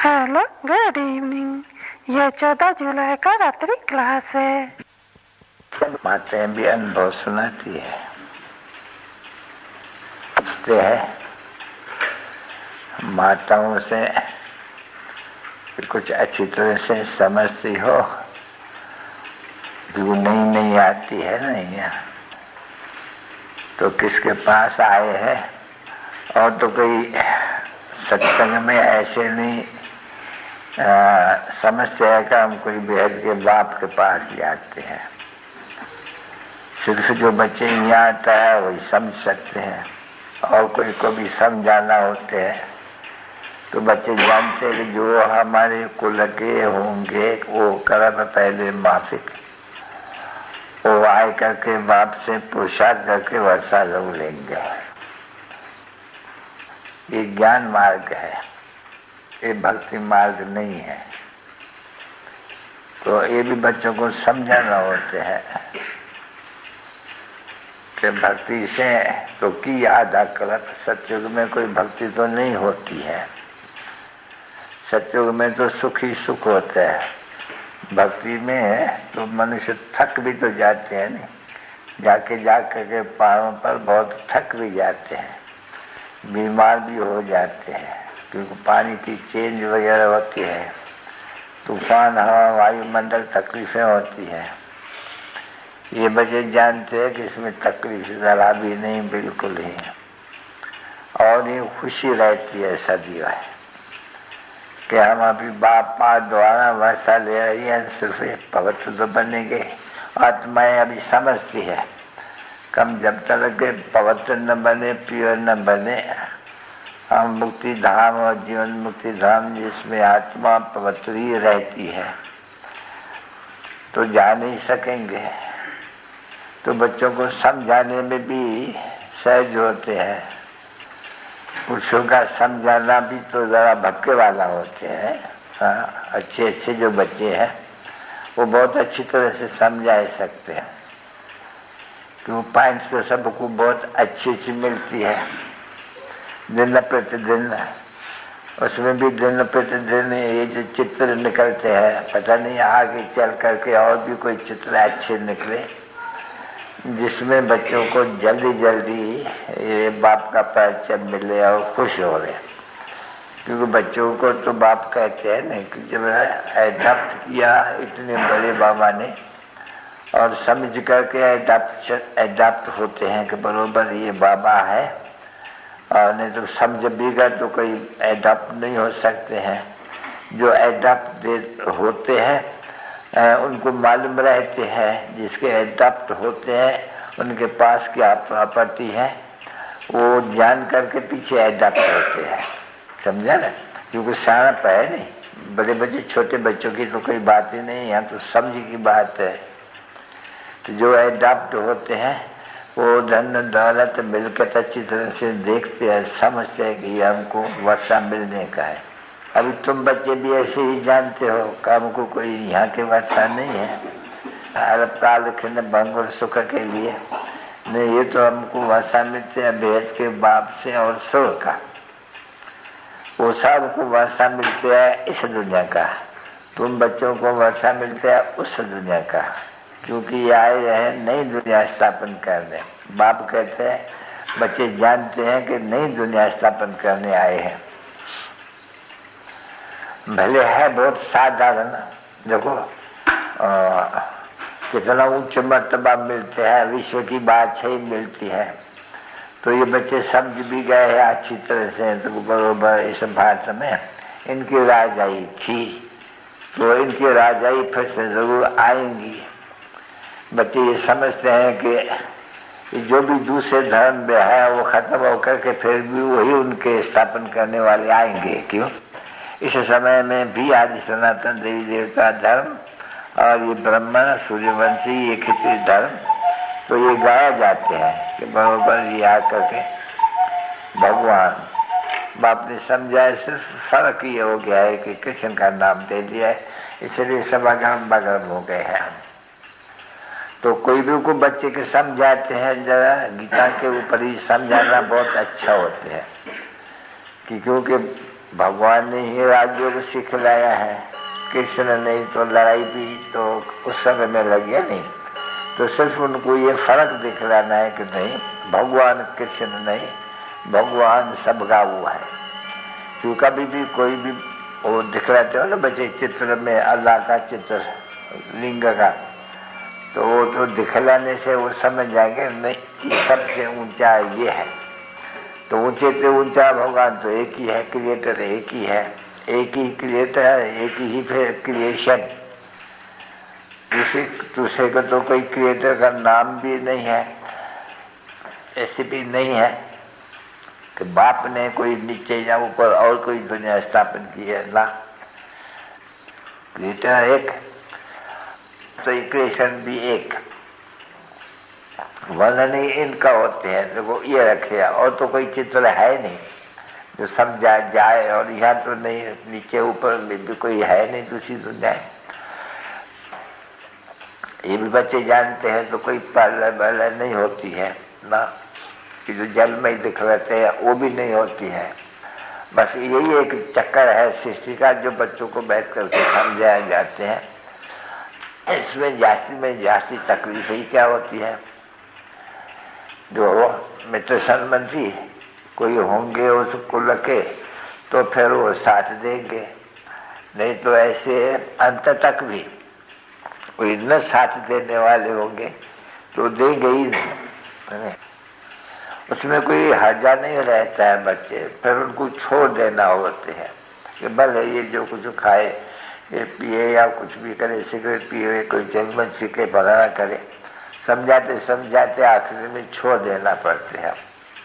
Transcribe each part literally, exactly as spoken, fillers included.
Hello, good evening. ये चौदह जुलाई का रात्रि क्लास है। माताएं भी अनुभव सुनाती है, पूछते हैं माताओं से कुछ अच्छी तरह से समझती हो, जो नहीं नहीं आती है नहीं है तो किसके पास आए हैं। और तो कोई सत्संग में ऐसे नहीं आ, समझते हैं कि हम कोई बेहद के बाप के पास जाते हैं। सिर्फ जो बच्चे यहाँ आता है वही समझ सकते हैं, और कोई को भी समझाना होते हैं तो बच्चे जानते हैं कि जो हमारे कुल के होंगे वो कर्म पहले माफिक, वो आए करके बाप से पुरुषार्थ करके वर्षा जरूर लेंगे। ये ज्ञान मार्ग है, ये भक्ति मार्ग नहीं है। तो ये भी बच्चों को समझाना होते हैं कि भक्ति से तो की आधा कलप, सतयुग में कोई भक्ति तो नहीं होती है। सतयुग में तो सुख ही सुख होता है, भक्ति में तो मनुष्य थक भी तो जाते हैं नहीं, जाके जाकर के पहाड़ों पर बहुत थक भी जाते हैं, बीमार भी हो जाते हैं, क्योंकि पानी की चेंज वगैरह होती है, तूफान हवा वायुमंडल तकलीफें होती है। ये बच्चे जानते हैं कि इसमें तकलीफ जरा भी नहीं, बिल्कुल ही, और ये खुशी रहती है सदियों है कि हम अभी बाप माँ द्वारा वर्षा ले रही है, सिर्फ पवित्र तो बनेंगे। आत्माएं अभी समझती है कम जब तक के पवित्र न बने, प्योर न बने, हम मुक्ति धाम और जीवन मुक्ति धाम जिसमें आत्मा पवित्र ही रहती है तो जा नहीं सकेंगे। तो बच्चों को समझाने में भी सहज होते हैं। पुरुषों का समझाना भी तो जरा भक्के वाला होते हैं। हाँ, अच्छे अच्छे जो बच्चे हैं वो बहुत अच्छी तरह से समझा सकते हैं, क्यों पॉइंट्स तो सबको बहुत अच्छी अच्छी मिलती है दिन प्रतिदिन। उसमें भी दिन प्रतिदिन ये जो चित्र निकलते हैं, पता नहीं आगे चल करके और भी कोई चित्र अच्छे निकले जिसमें बच्चों को जल्दी जल्दी ये बाप का परिचय मिले और खुश हो रहे। क्योंकि बच्चों को तो बाप कहते हैं नहीं कि जब एडॉप्ट किया इतने बड़े बाबा ने, और समझ करके एडॉप्ट एडॉप्ट होते हैं कि बरोबर ये बाबा है, और नहीं तो समझ भी गए तो कोई एडॉप्ट नहीं हो सकते हैं। जो एडॉप्ट होते हैं उनको मालूम रहते हैं, जिसके एडॉप्ट होते हैं उनके पास क्या प्रॉपर्टी है वो जान करके पीछे एडॉप्ट होते हैं, समझा ना। क्योंकि सारा है नहीं, बड़े बच्चे छोटे बच्चों की तो कोई बात ही नहीं, यहाँ तो समझ की बात है। तो जो एडॉप्ट होते हैं वो धन दौलत मिलकर अच्छी तरह से देखते हैं, समझते हैं कि हमको वर्षा मिलने का है। अभी तुम बच्चे भी ऐसे ही जानते हो कि हमको कोई यहाँ के वर्षा नहीं है, अरब काल खिन भंगुर सुख के लिए नहीं, ये तो हमको वर्षा मिलते हैं भेद के बाप से और सुर का। वो सबको वर्षा मिलते हैं इस दुनिया का, तुम बच्चों को वर्षा मिलते हैं उस दुनिया का, क्योंकि आए रहे नई दुनिया स्थापन करने। बाप कहते हैं बच्चे जानते हैं कि नई दुनिया स्थापन करने आए हैं। भले है बहुत साधारण, देखो कितना उच्च मर्तबा मिलते हैं, विश्व की बादशाही मिलती है, तो ये बच्चे समझ भी गए हैं अच्छी तरह से। तो बरोबर इस भारत में इनकी राजाई थी तो इनकी राजाई फिर से जरूर आएंगी। बच्चे ये समझते हैं कि जो भी दूसरे धर्म में है वो खत्म होकर के फिर भी वही उनके स्थापन करने वाले आएंगे। क्यों इस समय में भी आदि सनातन देवी देवता धर्म और ये ब्राह्मण सूर्यवंशी ये खित्री धर्म तो ये गाया जाते हैं कि बरोबर ये आकर के भगवान बाप ने समझाया। सिर्फ फर्क ये हो गया है कि कृष्ण का नाम दे दिया है, इसलिए सब अगम बगम हो गए हैं। तो कोई भी को बच्चे के समझाते हैं, जरा गीता के ऊपर ही समझाना बहुत अच्छा होता है कि क्योंकि भगवान ने ही राजयोग सिखलाया है, कृष्ण नहीं तो लड़ाई भी तो उस समय में लगी है नहीं। तो सिर्फ उनको ये फर्क दिखलाना है कि नहीं, भगवान कृष्ण नहीं, भगवान सबका वो है। क्यों कभी भी कोई भी वो दिखलाते हो ना बच्चे चित्र में अल्लाह का चित्र लिंग का, तो वो तो दिखलाने से वो समझ जाएंगे नहीं सबसे ऊंचा ये है। तो ऊंचे से ऊंचा भगवान तो एक ही है, क्रिएटर एक ही है, एक ही क्रिएटर है, एक ही फिर क्रिएशन। दूसरे दूसरे को तो कोई क्रिएटर का नाम भी नहीं है, ऐसे भी नहीं है कि बाप ने कोई नीचे या ऊपर और कोई दुनिया स्थापन की है ना। क्रिएटर एक तो क्रिएशन भी एक। वर्णन ही इनका होते हैं, देखो ये रखे और तो कोई चित्र है नहीं जो समझा जाए, और यहाँ तो नहीं, नीचे ऊपर में भी कोई है नहीं दूसरी दुनिया। ये भी बच्चे जानते हैं तो कोई पहले पहले नहीं होती है ना, कि जो जल में ही दिख लेते हैं वो भी नहीं होती है। बस यही एक चक्कर है सृष्टि का जो बच्चों को बैठ करके समझाए जाते हैं। इसमें जास्ती में जास्ती तकलीफ ही क्या होती है, जो मित्र संबंधी कोई होंगे उसको लगे तो फिर वो साथ देंगे, नहीं तो ऐसे अंत तक भी कोई न साथ देने वाले होंगे तो देंगे ही नहीं। उसमें कोई हर्जा नहीं रहता है, बच्चे फिर उनको छोड़ देना होते हैं कि भले ये जो कुछ खाए, ये पिए या कुछ भी करे, सिगरेट पिए, कोई जन्म सीखे बनाना करे, समझाते समझाते आखिर में छोड़ देना पड़ते हैं।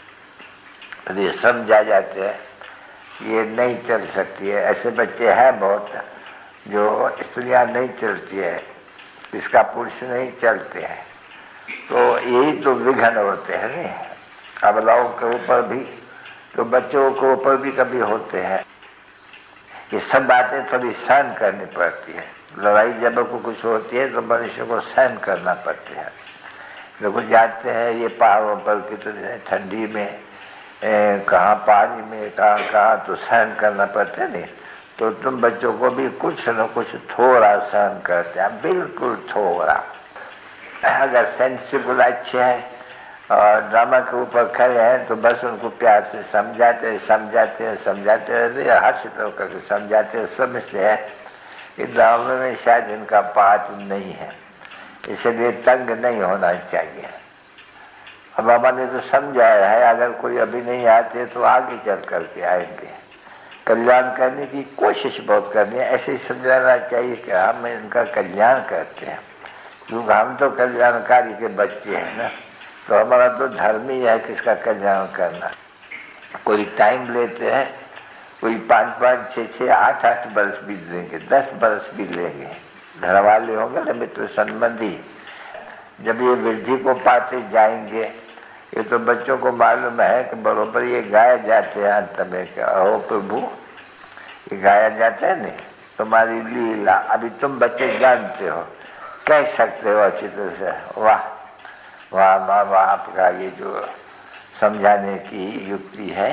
ये समझा जाते हैं ये नहीं चल सकती है। ऐसे बच्चे हैं बहुत जो स्त्रियां नहीं चलती है, इसका पुरुष नहीं चलते हैं, तो यही तो विघ्न होते हैं नहीं। अबलाओं के ऊपर भी तो बच्चों के ऊपर भी कभी होते हैं। ये सब बातें थोड़ी सहन करनी पड़ती है। लड़ाई जब को कुछ होती है तो मनुष्य को सहन करना पड़ता है। लोग जाते हैं ये पहाड़ों पर कितने ठंडी में, कहाँ पानी में, कहाँ कहाँ तो सहन करना पड़ता है नहीं। तो तुम बच्चों को भी कुछ न कुछ थोड़ा सहन करते हैं, बिल्कुल थोड़ा। अगर सेंसिबल अच्छे हैं और ड्रामा के ऊपर खड़े हैं तो बस उनको प्यार से समझाते समझाते समझाते रहते, हर्षित होकर के समझाते, समझते हैं कि ड्रामे में शायद इनका पाठ नहीं है, इसलिए तंग नहीं होना चाहिए। अब बाबा ने तो समझाया है, अगर कोई अभी नहीं आते तो आगे चल करके आएंगे। कल्याण करने की कोशिश बहुत करनी है, ऐसे ही समझाना चाहिए कि हम इनका कल्याण करते हैं, क्योंकि हम तो कल्याणकारी के बच्चे हैं ना, तो हमारा तो धर्म ही है किसका कल्याण करना। कोई टाइम लेते हैं, कोई पाँच पाँच छः छः आठ आठ बरस भी लेंगे, दस बरस भी लेंगे। घर वाले होंगे ना मित्र संबंधी, जब ये वृद्धि को पाते जाएंगे, ये तो बच्चों को मालूम है कि बरोबर ये गाया जाते हैं अंत में, ओ प्रभु ये गाया जाता है नहीं, तुम्हारी लीला अभी तुम बच्चे जानते हो, कह सकते हो अच्छी तरह से। वाह वाह वाह वाह, आपका ये जो समझाने की युक्ति है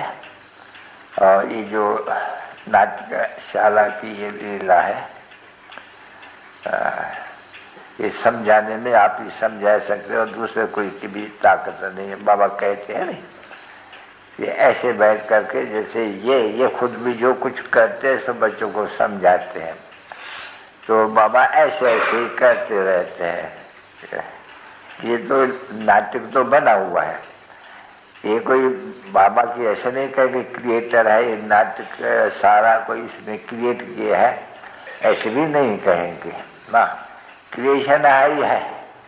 और ये जो नाट्यशाला की ये लीला है, आ, ये समझाने में आप ही समझा सकते हो, दूसरे कोई की भी ताकत नहीं है। बाबा कहते हैं नहीं, ये ऐसे बैठ करके जैसे ये ये खुद भी जो कुछ करते हैं सब बच्चों को समझाते हैं, तो बाबा ऐसे ऐसे ही करते रहते हैं। ये तो नाटक तो बना हुआ है, ये कोई बाबा की ऐसे नहीं कहे कि क्रिएटर है ये नाटक सारा कोई इसने क्रिएट किया है, ऐसे भी नहीं कहेंगे ना। क्रिएशन आई है,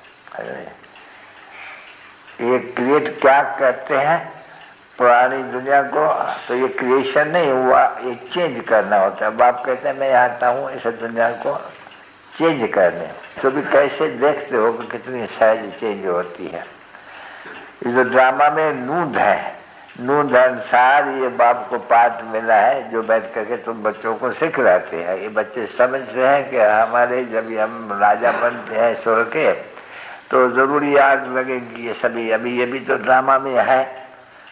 ये क्रिएट क्या करते हैं पुरानी दुनिया को, तो ये क्रिएशन नहीं हुआ, ये चेंज करना होता है। बाप कहते हैं मैं आता हूँ इस दुनिया को चेंज करने, तो भी कैसे देखते हो कि कितनी सहज चेंज होती है। ये जो ड्रामा में नूंद है, नूंद अनुसार ये बाप को पाठ मिला है जो बैठ करके तुम बच्चों को सिखलाते हैं। ये बच्चे समझ रहे हैं कि हमारे जब हम राजा बनते हैं स्वर्ग के तो जरूरी आग लगेगी, ये सभी अभी ये भी तो ड्रामा में है,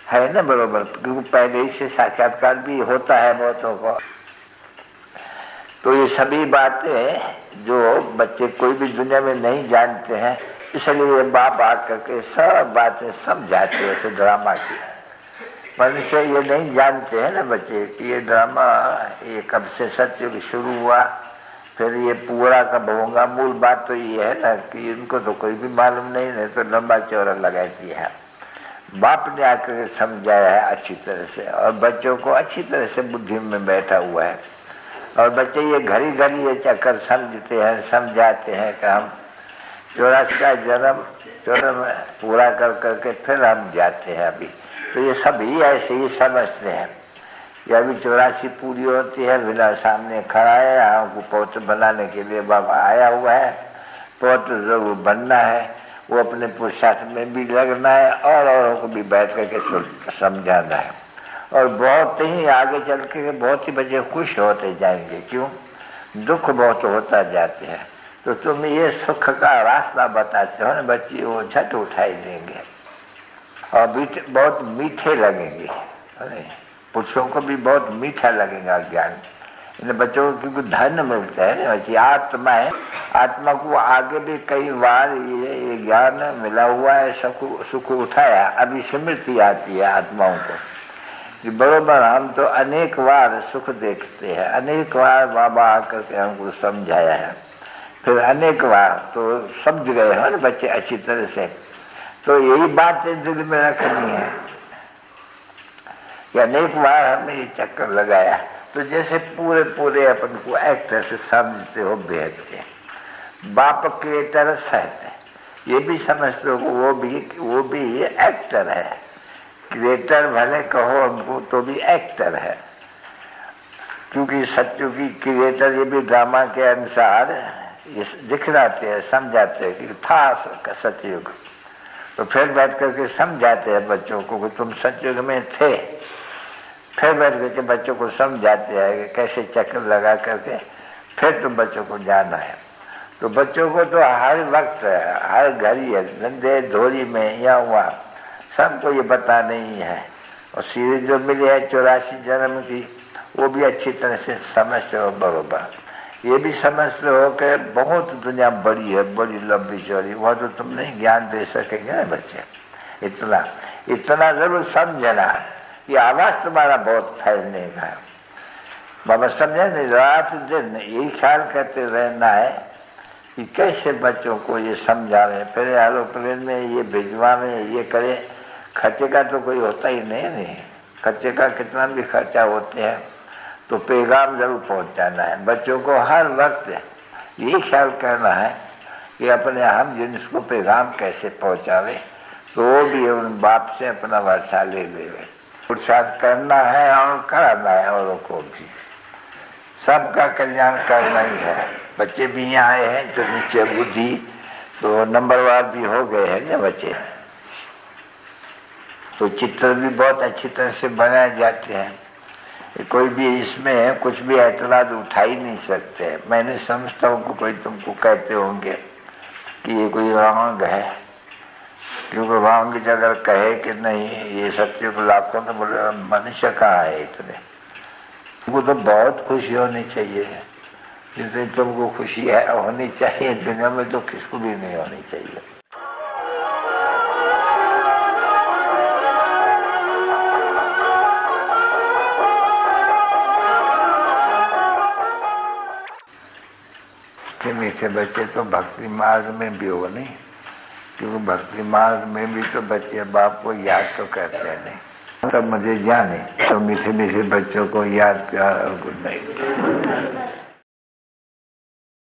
है ना बरोबर, क्योंकि पहले ही से साक्षात्कार भी होता है बहुतों को। तो ये सभी बातें जो बच्चे कोई भी दुनिया में नहीं जानते हैं, इसलिए बाप आकर के सब बातें समझाते हैं। ऐसे ड्रामा की मनुष्य ये नहीं जानते हैं ना बच्चे कि ये ड्रामा ये कब से सत्य शुरू हुआ, फिर ये पूरा कब होगा। मूल बात तो ये है ना कि इनको तो कोई भी मालूम नहीं, नहीं तो लंबा चौड़ा लगाती है। बाप ने आकर समझाया है अच्छी तरह से, और बच्चों को अच्छी तरह से बुद्धि में बैठा हुआ है। और बच्चे ये घड़ी घड़ी ये चक्कर समझते हैं, समझाते हैं कि हम चौरासी का जन्म चौदह पूरा कर करके फिर हम जाते हैं। अभी तो ये सभी ऐसे ही समझते हैं कि अभी चौरासी पूरी होती है, बिना सामने खड़ा है, हमको पौत्र बनाने के लिए बाबा आया हुआ है, पौत्र जरूर बनना है, वो अपने पुरुषार्थ में भी लगना है और औरों को भी बैठ करके समझाना है। और बहुत ही आगे चल के बहुत ही बच्चे खुश होते जाएंगे। क्यों? दुख बहुत होता जाते हैं। तो तुम ये सुख का रास्ता बताते हो ना बच्चे, वो झट उठाई देंगे और बहुत मीठे लगेंगे। पुरुषों को भी बहुत मीठा लगेगा ज्ञान। इन बच्चों को क्योंकि धन मिलता है ना बच्ची, आत्मा है, आत्मा को आगे भी कई बार ये, ये ज्ञान मिला हुआ है, सुख सुख उठाया। अभी स्मृति आती है आत्माओं को कि बरोबर हम तो अनेक बार सुख देखते हैं, अनेक बार बाबा आकर के हमको समझाया है, फिर अनेक बार तो समझ गए हैं ना बच्चे अच्छी तरह से। तो यही बात दिल में रखनी है कि अनेक बार हमने ये चक्कर लगाया। तो जैसे पूरे पूरे अपन को एक्टर से समझते हो बेहद के बाप क्रिएटर सहते, ये भी समझते हो वो भी वो भी एक्टर है। क्रिएटर भले कहो हमको तो भी एक्टर है, क्योंकि सत्य की क्रिएटर ये भी ड्रामा के अनुसार दिखलाते हैं, समझाते हैं कि था सतयुग। तो फिर बैठ करके समझाते हैं बच्चों को कि तुम सतयुग में थे। फिर बैठ करके बच्चों को समझाते हैं कि कैसे चक्कर लगा करके फिर तुम बच्चों को जाना है। तो बच्चों को तो हर वक्त हर घड़ी है, धंधे धोरी में या वहाँ सबको ये पता नहीं है। और सीरीज जो मिली है चौरासी जन्म की, वो भी अच्छी तरह से समझते हो बरोबर। ये भी समझते हो कि बहुत दुनिया बड़ी है, बड़ी लंबी चौड़ी, वह तो तुम नहीं ज्ञान दे सकेंगे ना बच्चे। इतना इतना जरूर समझना ये आवाज तुम्हारा बहुत फैलने का है। बाबा समझे नहीं, रात दिन यही ख्याल करते रहना है कि कैसे बच्चों को ये समझावे, फिर एरोप्लेन में ये भिजवावे, ये करे। खर्चे का तो कोई होता ही नहीं नहीं खर्चे का कितना भी खर्चा होते हैं, तो पैगाम जरूर पहुंचाना है बच्चों को। हर वक्त ये ख्याल करना है कि अपने हम जिन्स को पैगाम कैसे पहुंचावे, तो वो भी उन बाप से अपना वर्षा ले ले। पुरुषार्थ करना है और कराना है औरों को भी, सबका कल्याण करना ही है। बच्चे भी यहाँ आए हैं तो नीचे बुद्धि तो नंबरवार भी हो गए हैं ना बच्चे, तो चित्र भी बहुत अच्छी तरह से बनाए जाते हैं। कोई भी इसमें कुछ भी ऐतराज उठा ही नहीं सकते। मैंने समझता हूँ कोई तुमको कहते होंगे कि ये कोई रंग है, क्योंकि रंग अगर कहे कि नहीं ये सत्य को लाखों तो बोले मनुष्य कहाँ है इतने। तुमको तो बहुत खुशी होनी चाहिए, जितनी तुमको खुशी है होनी चाहिए दुनिया में, तो किसको भी नहीं होनी चाहिए। मीठे बच्चे तो भक्ति मार्ग में भी हो नहीं, क्योंकि भक्ति मार्ग में भी तो बच्चे बाप को याद तो करते हैं नहीं। तब मुझे जाने तो मीठे मीठे बच्चों को याद प्यार और गुड नाइट।